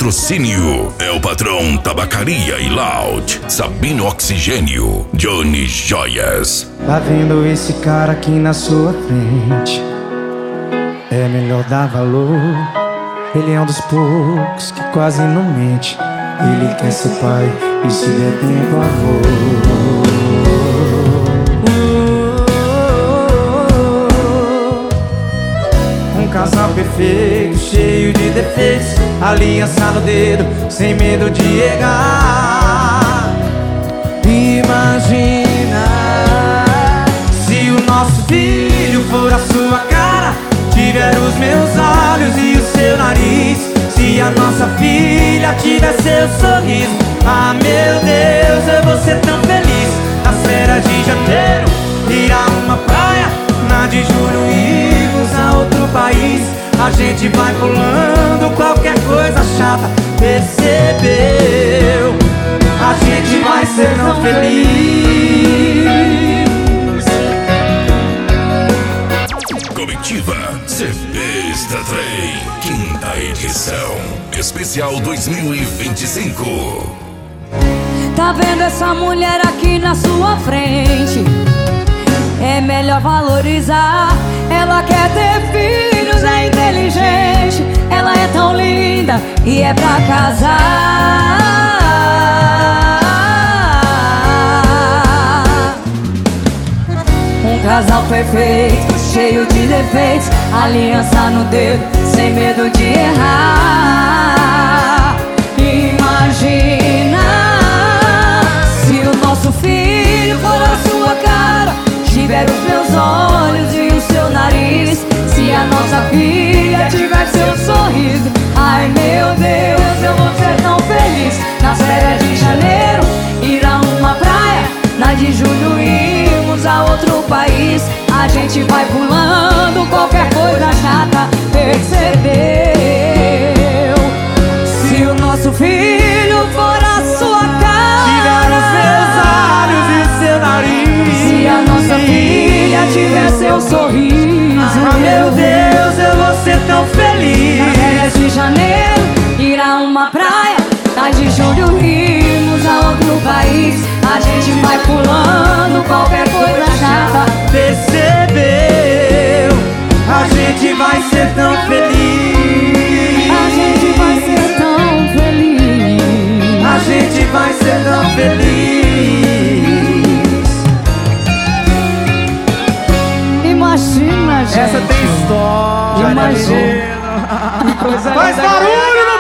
Patrocínio é o patrão Tabacaria e Loud, Sabino Oxigênio, Johnny Joias. Tá vendo esse cara aqui na sua frente? É melhor dar valor. Ele é um dos poucos que quase não mente. Ele quer ser pai e se der tempo avô. Um casal perfeito, cheio de defeitos, aliança no dedo, sem medo de errar. Imagina se o nosso filho for a sua cara, tiver os meus olhos e o seu nariz. Se a nossa filha tiver seu sorriso, ah meu Deus, eu vou ser tão feliz. Nas férias de janeiro, ir a uma praia, na de julho irmos a outro país. A gente vai pulando qualquer coisa chata, percebeu? A gente vai ser tão feliz. Comitiva Cepista Trem, quinta edição, especial 2025. Tá vendo essa mulher aqui na sua frente? É melhor valorizar. Ela quer ter filhos, é inteligente, ela é tão linda e é pra casar. Um casal perfeito, cheio de defeitos, aliança no dedo, sem medo de errar. Imagina se o nosso filho for a sua cara, tiver os meus olhos e o seu nariz. Se a nossa filha tiver seu sorriso, ai meu Deus, eu vou ser tão feliz. Nas férias de janeiro, ir a uma praia, na de julho irmos a outro país. A gente vai pulando qualquer coisa chata, percebeu? Se o nosso filho for a sua cara, tiver os meus olhos e o seu nariz. se a nossa filha tiver seu sorriso, ah meu Deus, eu vou ser tão feliz. nas férias de janeiro, ir a uma praia, na de julho irmos a outro país. A gente vai pulando qualquer coisa chata, percebeu? A gente vai ser tão feliz. a gente vai ser tão feliz. A gente vai ser tão feliz. Imagina, gente. Essa tem história. Imagina. Que coisa. Faz barulho no